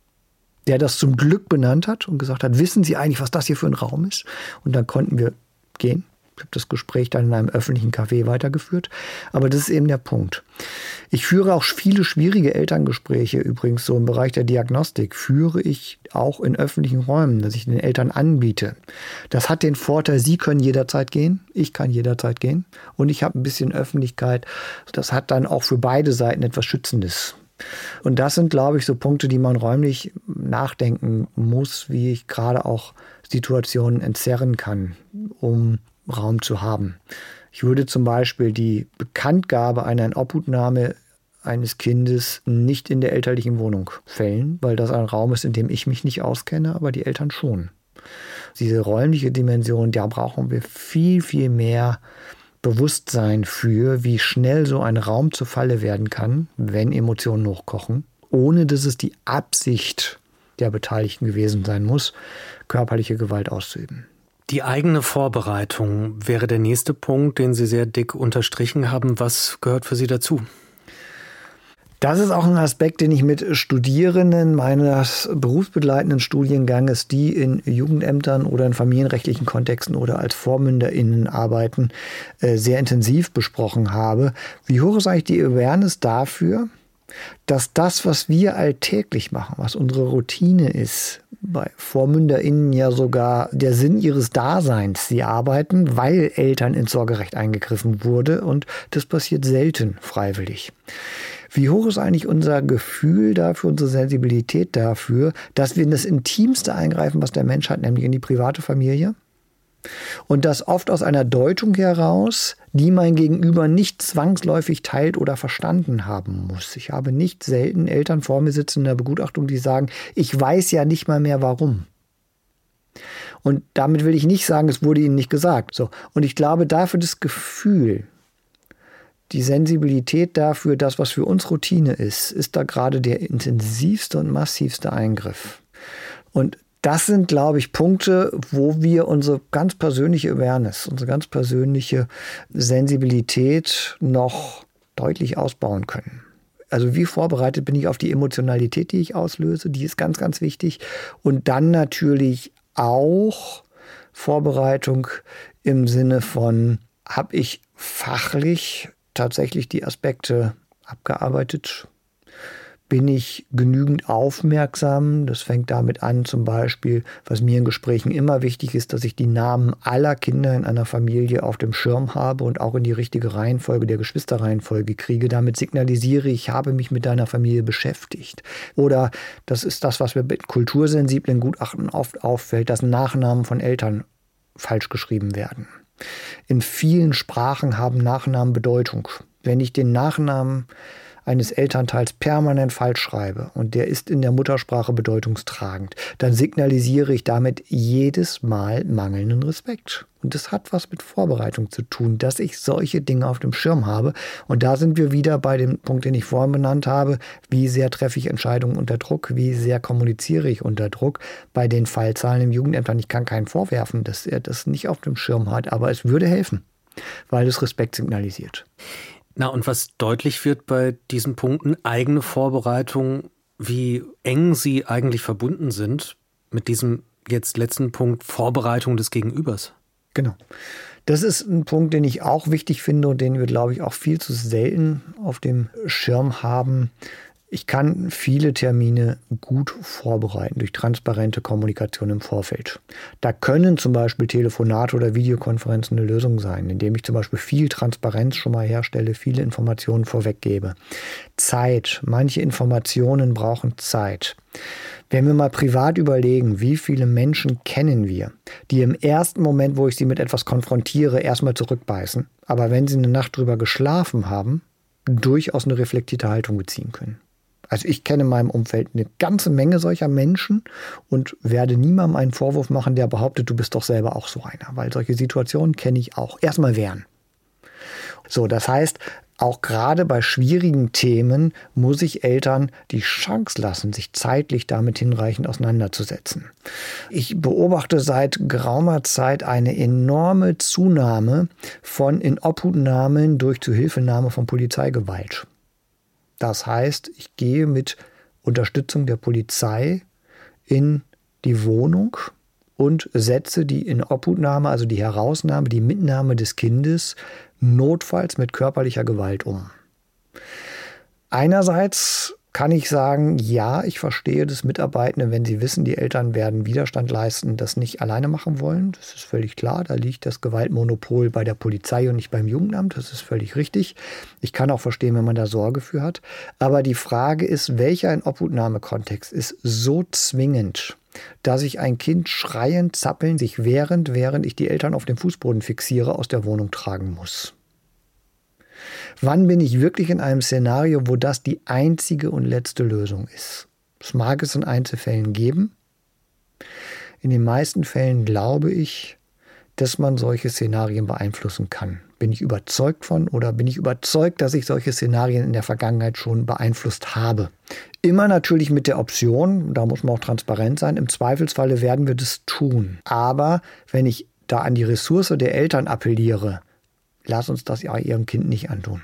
der das zum Glück benannt hat und gesagt hat, wissen Sie eigentlich, was das hier für ein Raum ist? Und dann konnten wir gehen. Ich habe das Gespräch dann in einem öffentlichen Café weitergeführt. Aber das ist eben der Punkt. Ich führe auch viele schwierige Elterngespräche, übrigens so im Bereich der Diagnostik, führe ich auch in öffentlichen Räumen, dass ich den Eltern anbiete. Das hat den Vorteil, sie können jederzeit gehen, ich kann jederzeit gehen und ich habe ein bisschen Öffentlichkeit. Das hat dann auch für beide Seiten etwas Schützendes. Und das sind, glaube ich, so Punkte, die man räumlich nachdenken muss, wie ich gerade auch Situationen entzerren kann, um Raum zu haben. Ich würde zum Beispiel die Bekanntgabe einer Inobhutnahme eines Kindes nicht in der elterlichen Wohnung fällen, weil das ein Raum ist, in dem ich mich nicht auskenne, aber die Eltern schon. Diese räumliche Dimension, da brauchen wir viel, viel mehr Bewusstsein für, wie schnell so ein Raum zur Falle werden kann, wenn Emotionen hochkochen, ohne dass es die Absicht der Beteiligten gewesen sein muss, körperliche Gewalt auszuüben. Die eigene Vorbereitung wäre der nächste Punkt, den Sie sehr dick unterstrichen haben. Was gehört für Sie dazu? Das ist auch ein Aspekt, den ich mit Studierenden meines berufsbegleitenden Studienganges, die in Jugendämtern oder in familienrechtlichen Kontexten oder als VormünderInnen arbeiten, sehr intensiv besprochen habe. Wie hoch ist eigentlich die Awareness dafür, dass das, was wir alltäglich machen, was unsere Routine ist, bei VormünderInnen ja sogar der Sinn ihres Daseins. Sie arbeiten, weil Eltern ins Sorgerecht eingegriffen wurde und das passiert selten freiwillig. Wie hoch ist eigentlich unser Gefühl dafür, unsere Sensibilität dafür, dass wir in das Intimste eingreifen, was der Mensch hat, nämlich in die private Familie? Und das oft aus einer Deutung heraus, die mein Gegenüber nicht zwangsläufig teilt oder verstanden haben muss. Ich habe nicht selten Eltern vor mir sitzen in der Begutachtung, die sagen, ich weiß ja nicht mal mehr warum. Und damit will ich nicht sagen, es wurde ihnen nicht gesagt. So. Und ich glaube, dafür das Gefühl, die Sensibilität dafür, das, was für uns Routine ist, ist da gerade der intensivste und massivste Eingriff. Und das sind, glaube ich, Punkte, wo wir unsere ganz persönliche Awareness, unsere ganz persönliche Sensibilität noch deutlich ausbauen können. Also wie vorbereitet bin ich auf die Emotionalität, die ich auslöse, die ist ganz, ganz wichtig. Und dann natürlich auch Vorbereitung im Sinne von, habe ich fachlich tatsächlich die Aspekte abgearbeitet? Bin ich genügend aufmerksam? Das fängt damit an, zum Beispiel, was mir in Gesprächen immer wichtig ist, dass ich die Namen aller Kinder in einer Familie auf dem Schirm habe und auch in die richtige Reihenfolge der Geschwisterreihenfolge kriege. Damit signalisiere ich, ich habe mich mit deiner Familie beschäftigt. Oder das ist das, was mir mit kultursensiblen Gutachten oft auffällt, dass Nachnamen von Eltern falsch geschrieben werden. In vielen Sprachen haben Nachnamen Bedeutung. Wenn ich den Nachnamen eines Elternteils permanent falsch schreibe und der ist in der Muttersprache bedeutungstragend, dann signalisiere ich damit jedes Mal mangelnden Respekt. Und das hat was mit Vorbereitung zu tun, dass ich solche Dinge auf dem Schirm habe. Und da sind wir wieder bei dem Punkt, den ich vorhin benannt habe. Wie sehr treffe ich Entscheidungen unter Druck? Wie sehr kommuniziere ich unter Druck? Bei den Fallzahlen im Jugendamt, ich kann keinen vorwerfen, dass er das nicht auf dem Schirm hat, aber es würde helfen, weil es Respekt signalisiert. Na, und was deutlich wird bei diesen Punkten, eigene Vorbereitung, wie eng sie eigentlich verbunden sind mit diesem jetzt letzten Punkt, Vorbereitung des Gegenübers. Genau. Das ist ein Punkt, den ich auch wichtig finde und den wir, glaube ich, auch viel zu selten auf dem Schirm haben. Ich kann viele Termine gut vorbereiten durch transparente Kommunikation im Vorfeld. Da können zum Beispiel Telefonate oder Videokonferenzen eine Lösung sein, indem ich zum Beispiel viel Transparenz schon mal herstelle, viele Informationen vorweggebe. Zeit. Manche Informationen brauchen Zeit. Wenn wir mal privat überlegen, wie viele Menschen kennen wir, die im ersten Moment, wo ich sie mit etwas konfrontiere, erstmal zurückbeißen, aber wenn sie eine Nacht drüber geschlafen haben, durchaus eine reflektierte Haltung beziehen können. Also ich kenne in meinem Umfeld eine ganze Menge solcher Menschen und werde niemandem einen Vorwurf machen, der behauptet, du bist doch selber auch so einer. Weil solche Situationen kenne ich auch. Erstmal wehren. So, das heißt, auch gerade bei schwierigen Themen muss ich Eltern die Chance lassen, sich zeitlich damit hinreichend auseinanderzusetzen. Ich beobachte seit geraumer Zeit eine enorme Zunahme von Inobhutnahmen durch Zuhilfenahme von Polizeigewalt. Das heißt, ich gehe mit Unterstützung der Polizei in die Wohnung und setze die Inobhutnahme, also die Herausnahme, die Mitnahme des Kindes notfalls mit körperlicher Gewalt um. Einerseits kann ich sagen, ja, ich verstehe das Mitarbeitende, wenn sie wissen, die Eltern werden Widerstand leisten, das nicht alleine machen wollen. Das ist völlig klar. Da liegt das Gewaltmonopol bei der Polizei und nicht beim Jugendamt. Das ist völlig richtig. Ich kann auch verstehen, wenn man da Sorge für hat. Aber die Frage ist, welcher Inobhutnahmekontext ist so zwingend, dass ich ein Kind schreiend, zappeln, sich wehrend, während ich die Eltern auf dem Fußboden fixiere, aus der Wohnung tragen muss. Wann bin ich wirklich in einem Szenario, wo das die einzige und letzte Lösung ist? Das mag es in Einzelfällen geben. In den meisten Fällen glaube ich, dass man solche Szenarien beeinflussen kann. Bin ich überzeugt von oder bin ich überzeugt, dass ich solche Szenarien in der Vergangenheit schon beeinflusst habe? Immer natürlich mit der Option, da muss man auch transparent sein, im Zweifelsfalle werden wir das tun. Aber wenn ich da an die Ressource der Eltern appelliere, lass uns das ja ihrem Kind nicht antun,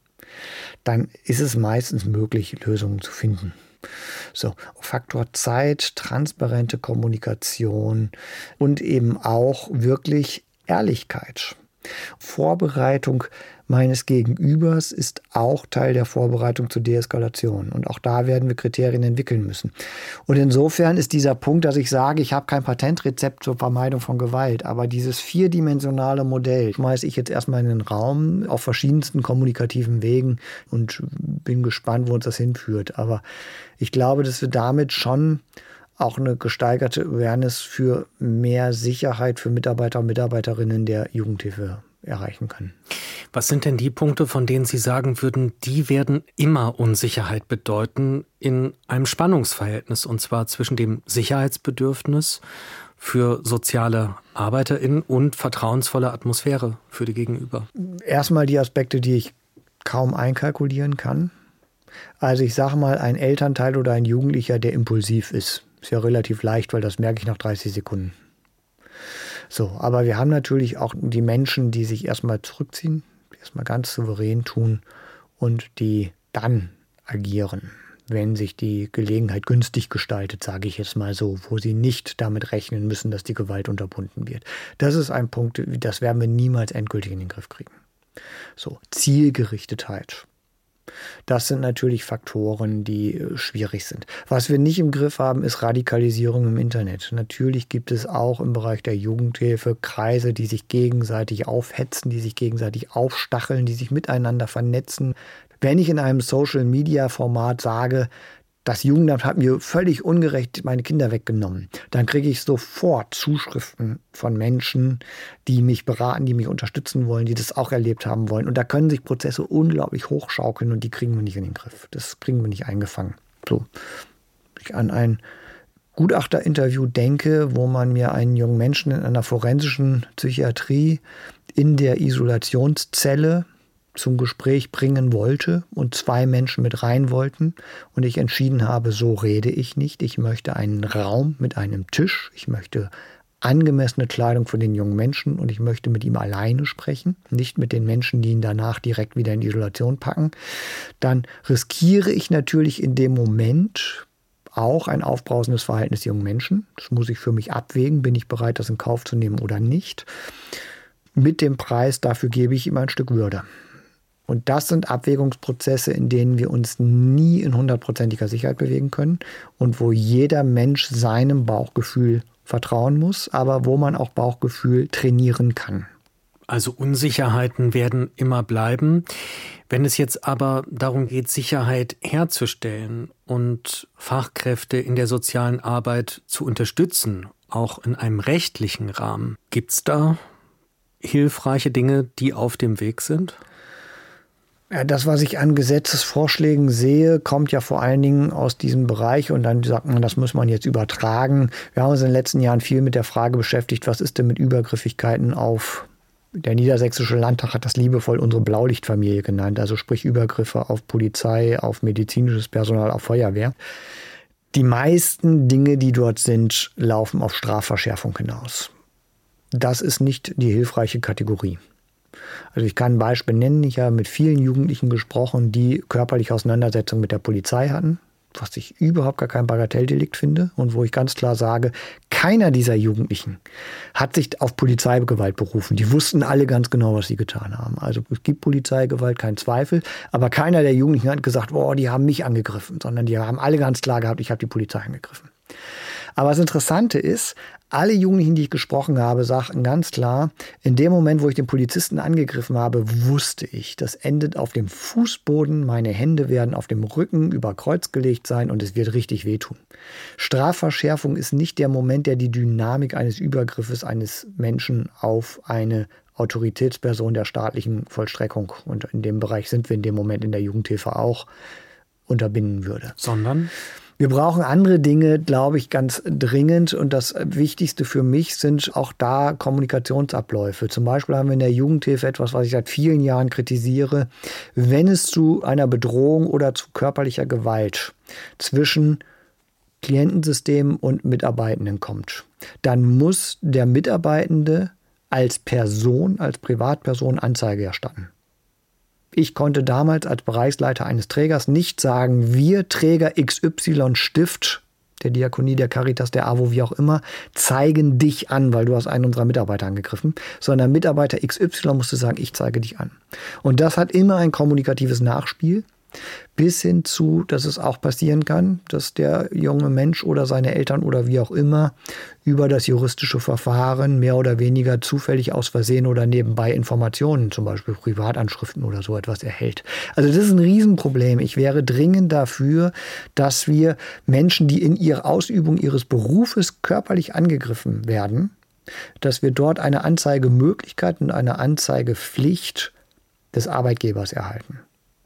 dann ist es meistens möglich, Lösungen zu finden. So, Faktor Zeit, transparente Kommunikation und eben auch wirklich Ehrlichkeit. Vorbereitung meines Gegenübers ist auch Teil der Vorbereitung zur Deeskalation. Und auch da werden wir Kriterien entwickeln müssen. Und insofern ist dieser Punkt, dass ich sage, ich habe kein Patentrezept zur Vermeidung von Gewalt, aber dieses vierdimensionale Modell schmeiße ich jetzt erstmal in den Raum auf verschiedensten kommunikativen Wegen und bin gespannt, wo uns das hinführt. Aber ich glaube, dass wir damit schon auch eine gesteigerte Awareness für mehr Sicherheit für Mitarbeiter und Mitarbeiterinnen der Jugendhilfe erreichen können. Was sind denn die Punkte, von denen Sie sagen würden, die werden immer Unsicherheit bedeuten in einem Spannungsverhältnis, und zwar zwischen dem Sicherheitsbedürfnis für soziale ArbeiterInnen und vertrauensvolle Atmosphäre für die Gegenüber? Erstmal die Aspekte, die ich kaum einkalkulieren kann. Also ich sage mal, ein Elternteil oder ein Jugendlicher, der impulsiv ist, ist ja relativ leicht, weil das merke ich nach dreißig Sekunden. So, aber wir haben natürlich auch die Menschen, die sich erstmal zurückziehen, die erstmal ganz souverän tun und die dann agieren, wenn sich die Gelegenheit günstig gestaltet, sage ich jetzt mal so, wo sie nicht damit rechnen müssen, dass die Gewalt unterbunden wird. Das ist ein Punkt, das werden wir niemals endgültig in den Griff kriegen. So, Zielgerichtetheit. Das sind natürlich Faktoren, die äh, schwierig sind. Was wir nicht im Griff haben, ist Radikalisierung im Internet. Natürlich gibt es auch im Bereich der Jugendhilfe Kreise, die sich gegenseitig aufhetzen, die sich gegenseitig aufstacheln, die sich miteinander vernetzen. Wenn ich in einem Social-Media-Format sage, das Jugendamt hat mir völlig ungerecht meine Kinder weggenommen, dann kriege ich sofort Zuschriften von Menschen, die mich beraten, die mich unterstützen wollen, die das auch erlebt haben wollen. Und da können sich Prozesse unglaublich hochschaukeln und die kriegen wir nicht in den Griff. Das kriegen wir nicht eingefangen. So, ich an ein Gutachterinterview denke, wo man mir einen jungen Menschen in einer forensischen Psychiatrie in der Isolationszelle zum Gespräch bringen wollte und zwei Menschen mit rein wollten und ich entschieden habe, so rede ich nicht. Ich möchte einen Raum mit einem Tisch, ich möchte angemessene Kleidung für den jungen Menschen und ich möchte mit ihm alleine sprechen, nicht mit den Menschen, die ihn danach direkt wieder in Isolation packen. Dann riskiere ich natürlich in dem Moment auch ein aufbrausendes Verhalten des jungen Menschen. Das muss ich für mich abwägen, bin ich bereit, das in Kauf zu nehmen oder nicht. Mit dem Preis, dafür gebe ich ihm ein Stück Würde. Und das sind Abwägungsprozesse, in denen wir uns nie in hundertprozentiger Sicherheit bewegen können und wo jeder Mensch seinem Bauchgefühl vertrauen muss, aber wo man auch Bauchgefühl trainieren kann. Also Unsicherheiten werden immer bleiben. Wenn es jetzt aber darum geht, Sicherheit herzustellen und Fachkräfte in der sozialen Arbeit zu unterstützen, auch in einem rechtlichen Rahmen, gibt es da hilfreiche Dinge, die auf dem Weg sind? Ja, das, was ich an Gesetzesvorschlägen sehe, kommt ja vor allen Dingen aus diesem Bereich und dann sagt man, das muss man jetzt übertragen. Wir haben uns in den letzten Jahren viel mit der Frage beschäftigt, was ist denn mit Übergriffigkeiten auf, der Niedersächsische Landtag hat das liebevoll unsere Blaulichtfamilie genannt, also sprich Übergriffe auf Polizei, auf medizinisches Personal, auf Feuerwehr. Die meisten Dinge, die dort sind, laufen auf Strafverschärfung hinaus. Das ist nicht die hilfreiche Kategorie. Also ich kann ein Beispiel nennen, ich habe mit vielen Jugendlichen gesprochen, die körperliche Auseinandersetzungen mit der Polizei hatten, was ich überhaupt gar kein Bagatelldelikt finde und wo ich ganz klar sage, keiner dieser Jugendlichen hat sich auf Polizeigewalt berufen. Die wussten alle ganz genau, was sie getan haben. Also es gibt Polizeigewalt, kein Zweifel, aber keiner der Jugendlichen hat gesagt, oh, die haben mich angegriffen, sondern die haben alle ganz klar gehabt, ich habe die Polizei angegriffen. Aber das Interessante ist, alle Jugendlichen, die ich gesprochen habe, sagten ganz klar, in dem Moment, wo ich den Polizisten angegriffen habe, wusste ich, das endet auf dem Fußboden, meine Hände werden auf dem Rücken über Kreuz gelegt sein und es wird richtig wehtun. Strafverschärfung ist nicht der Moment, der die Dynamik eines Übergriffes eines Menschen auf eine Autoritätsperson der staatlichen Vollstreckung, und in dem Bereich sind wir in dem Moment in der Jugendhilfe auch, unterbinden würde. Sondern? Wir brauchen andere Dinge, glaube ich, ganz dringend. Und das Wichtigste für mich sind auch da Kommunikationsabläufe. Zum Beispiel haben wir in der Jugendhilfe etwas, was ich seit vielen Jahren kritisiere. Wenn es zu einer Bedrohung oder zu körperlicher Gewalt zwischen Klientensystem und Mitarbeitenden kommt, dann muss der Mitarbeitende als Person, als Privatperson Anzeige erstatten. Ich konnte damals als Bereichsleiter eines Trägers nicht sagen, wir Träger X Y Stift, der Diakonie, der Caritas, der AWO, wie auch immer, zeigen dich an, weil du hast einen unserer Mitarbeiter angegriffen, sondern Mitarbeiter X Y musste sagen, ich zeige dich an. Und das hat immer ein kommunikatives Nachspiel, bis hin zu, dass es auch passieren kann, dass der junge Mensch oder seine Eltern oder wie auch immer über das juristische Verfahren mehr oder weniger zufällig aus Versehen oder nebenbei Informationen, zum Beispiel Privatanschriften oder so etwas erhält. Also das ist ein Riesenproblem. Ich wäre dringend dafür, dass wir Menschen, die in ihrer Ausübung ihres Berufes körperlich angegriffen werden, dass wir dort eine Anzeigemöglichkeit und eine Anzeigepflicht des Arbeitgebers erhalten.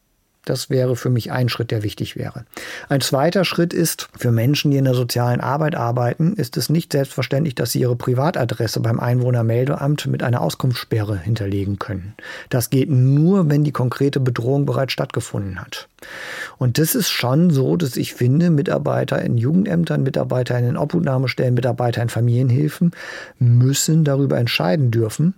Das wäre für mich ein Schritt, der wichtig wäre. Ein zweiter Schritt ist, für Menschen, die in der sozialen Arbeit arbeiten, ist es nicht selbstverständlich, dass sie ihre Privatadresse beim Einwohnermeldeamt mit einer Auskunftssperre hinterlegen können. Das geht nur, wenn die konkrete Bedrohung bereits stattgefunden hat. Und das ist schon so, dass ich finde, Mitarbeiter in Jugendämtern, Mitarbeiter in den Obhutnahmestellen, Mitarbeiter in Familienhilfen müssen darüber entscheiden dürfen,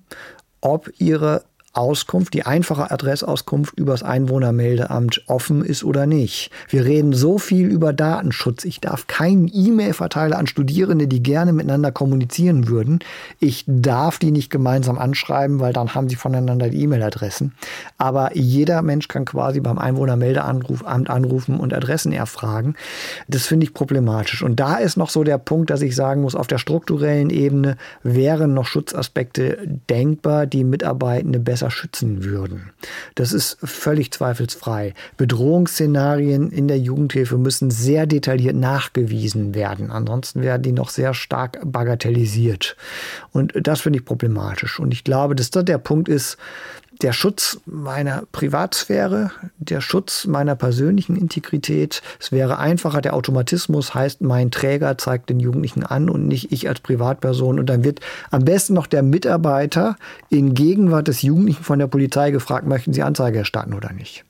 ob ihre Auskunft, die einfache Adressauskunft übers Einwohnermeldeamt offen ist oder nicht. Wir reden so viel über Datenschutz. Ich darf keinen E-Mail verteilen an Studierende, die gerne miteinander kommunizieren würden. Ich darf die nicht gemeinsam anschreiben, weil dann haben sie voneinander die E-Mail-Adressen. Aber jeder Mensch kann quasi beim Einwohnermeldeamt anrufen und Adressen erfragen. Das finde ich problematisch. Und da ist noch so der Punkt, dass ich sagen muss, auf der strukturellen Ebene wären noch Schutzaspekte denkbar, die Mitarbeitende besser schützen würden. Das ist völlig zweifelsfrei. Bedrohungsszenarien in der Jugendhilfe müssen sehr detailliert nachgewiesen werden. Ansonsten werden die noch sehr stark bagatellisiert. Und das finde ich problematisch. Und ich glaube, dass das der Punkt ist, der Schutz meiner Privatsphäre, der Schutz meiner persönlichen Integrität. Es wäre einfacher, der Automatismus heißt, mein Träger zeigt den Jugendlichen an und nicht ich als Privatperson. Und dann wird am besten noch der Mitarbeiter in Gegenwart des Jugendlichen von der Polizei gefragt, möchten Sie Anzeige erstatten oder nicht?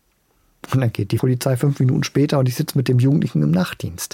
Und dann geht die Polizei fünf Minuten später und ich sitze mit dem Jugendlichen im Nachtdienst.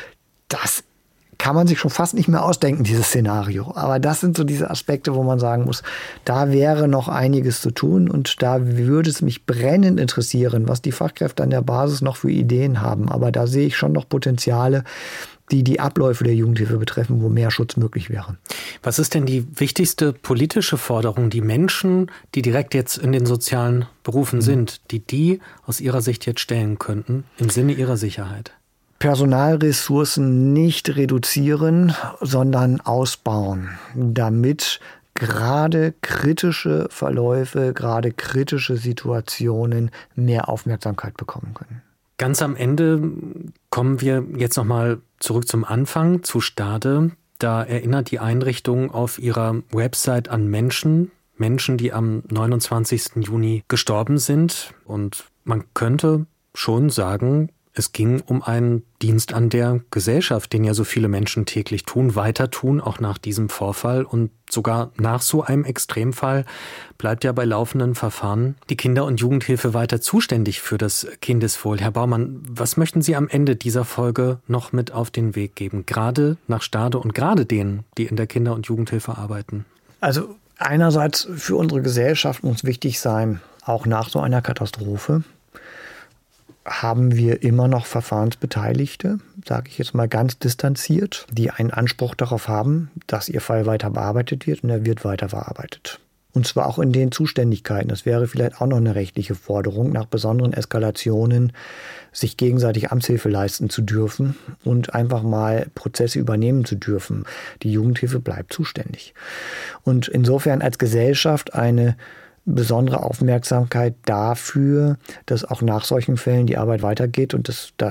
Das kann man sich schon fast nicht mehr ausdenken, dieses Szenario. Aber das sind so diese Aspekte, wo man sagen muss, da wäre noch einiges zu tun. Und da würde es mich brennend interessieren, was die Fachkräfte an der Basis noch für Ideen haben. Aber da sehe ich schon noch Potenziale, die die Abläufe der Jugendhilfe betreffen, wo mehr Schutz möglich wäre. Was ist denn die wichtigste politische Forderung, die Menschen, die direkt jetzt in den sozialen Berufen mhm. sind, die die aus ihrer Sicht jetzt stellen könnten, im Sinne ihrer Sicherheit? Personalressourcen nicht reduzieren, sondern ausbauen, damit gerade kritische Verläufe, gerade kritische Situationen mehr Aufmerksamkeit bekommen können. Ganz am Ende kommen wir jetzt nochmal zurück zum Anfang, zu Stade. Da erinnert die Einrichtung auf ihrer Website an Menschen, Menschen, die am neunundzwanzigsten Juni gestorben sind. Und man könnte schon sagen, es ging um einen Dienst an der Gesellschaft, den ja so viele Menschen täglich tun, weiter tun, auch nach diesem Vorfall. Und sogar nach so einem Extremfall bleibt ja bei laufenden Verfahren die Kinder- und Jugendhilfe weiter zuständig für das Kindeswohl. Herr Baumann, was möchten Sie am Ende dieser Folge noch mit auf den Weg geben? Gerade nach Stade und gerade denen, die in der Kinder- und Jugendhilfe arbeiten. Also einerseits für unsere Gesellschaft muss wichtig sein, auch nach so einer Katastrophe haben wir immer noch Verfahrensbeteiligte, sage ich jetzt mal ganz distanziert, die einen Anspruch darauf haben, dass ihr Fall weiter bearbeitet wird und er wird weiter bearbeitet. Und zwar auch in den Zuständigkeiten. Das wäre vielleicht auch noch eine rechtliche Forderung, nach besonderen Eskalationen sich gegenseitig Amtshilfe leisten zu dürfen und einfach mal Prozesse übernehmen zu dürfen. Die Jugendhilfe bleibt zuständig. Und insofern als Gesellschaft eine besondere Aufmerksamkeit dafür, dass auch nach solchen Fällen die Arbeit weitergeht und dass da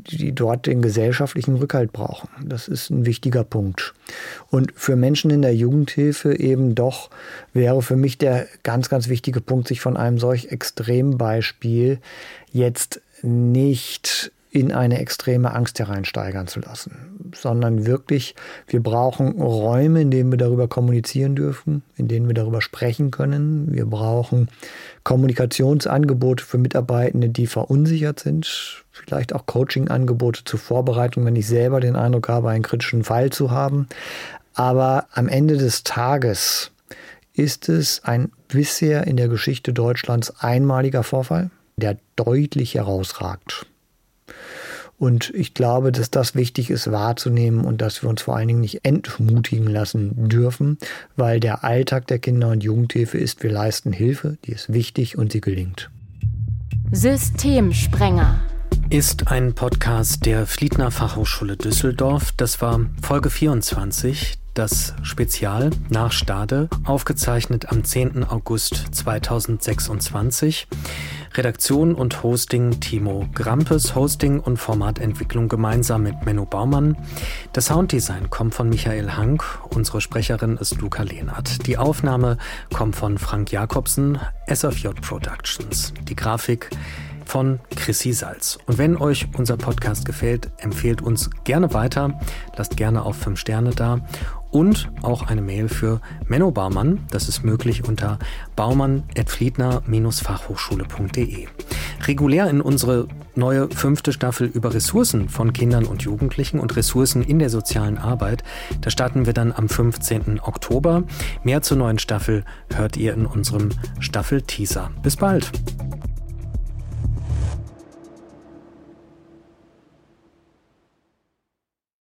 die dort den gesellschaftlichen Rückhalt brauchen. Das ist ein wichtiger Punkt. Und für Menschen in der Jugendhilfe eben doch wäre für mich der ganz, ganz wichtige Punkt, sich von einem solch Extrembeispiel jetzt nicht in eine extreme Angst hereinsteigern zu lassen, sondern wirklich, wir brauchen Räume, in denen wir darüber kommunizieren dürfen, in denen wir darüber sprechen können. Wir brauchen Kommunikationsangebote für Mitarbeitende, die verunsichert sind, vielleicht auch Coachingangebote zur Vorbereitung, wenn ich selber den Eindruck habe, einen kritischen Fall zu haben. Aber am Ende des Tages ist es ein bisher in der Geschichte Deutschlands einmaliger Vorfall, der deutlich herausragt. Und ich glaube, dass das wichtig ist wahrzunehmen und dass wir uns vor allen Dingen nicht entmutigen lassen dürfen, weil der Alltag der Kinder- und Jugendhilfe ist, wir leisten Hilfe, die ist wichtig und sie gelingt. Systemsprenger ist ein Podcast der Fliedner Fachhochschule Düsseldorf. Das war Folge vierundzwanzig, das Spezial nach Stade, aufgezeichnet am zehnten August zweitausendsechsundzwanzig. Redaktion und Hosting Timo Grampes, Hosting und Formatentwicklung gemeinsam mit Menno Baumann. Das Sounddesign kommt von Michael Hank, unsere Sprecherin ist Luca Lehnert. Die Aufnahme kommt von Frank Jakobsen, S F J Productions. Die Grafik von Chrissy Salz. Und wenn euch unser Podcast gefällt, empfehlt uns gerne weiter, lasst gerne auch fünf Sterne da und auch eine Mail für Menno Baumann. Das ist möglich unter baumann at fliedner fachhochschule punkt de. Regulär in unsere neue fünfte Staffel über Ressourcen von Kindern und Jugendlichen und Ressourcen in der sozialen Arbeit. Da starten wir dann am fünfzehnten Oktober. Mehr zur neuen Staffel hört ihr in unserem Staffel-Teaser. Bis bald!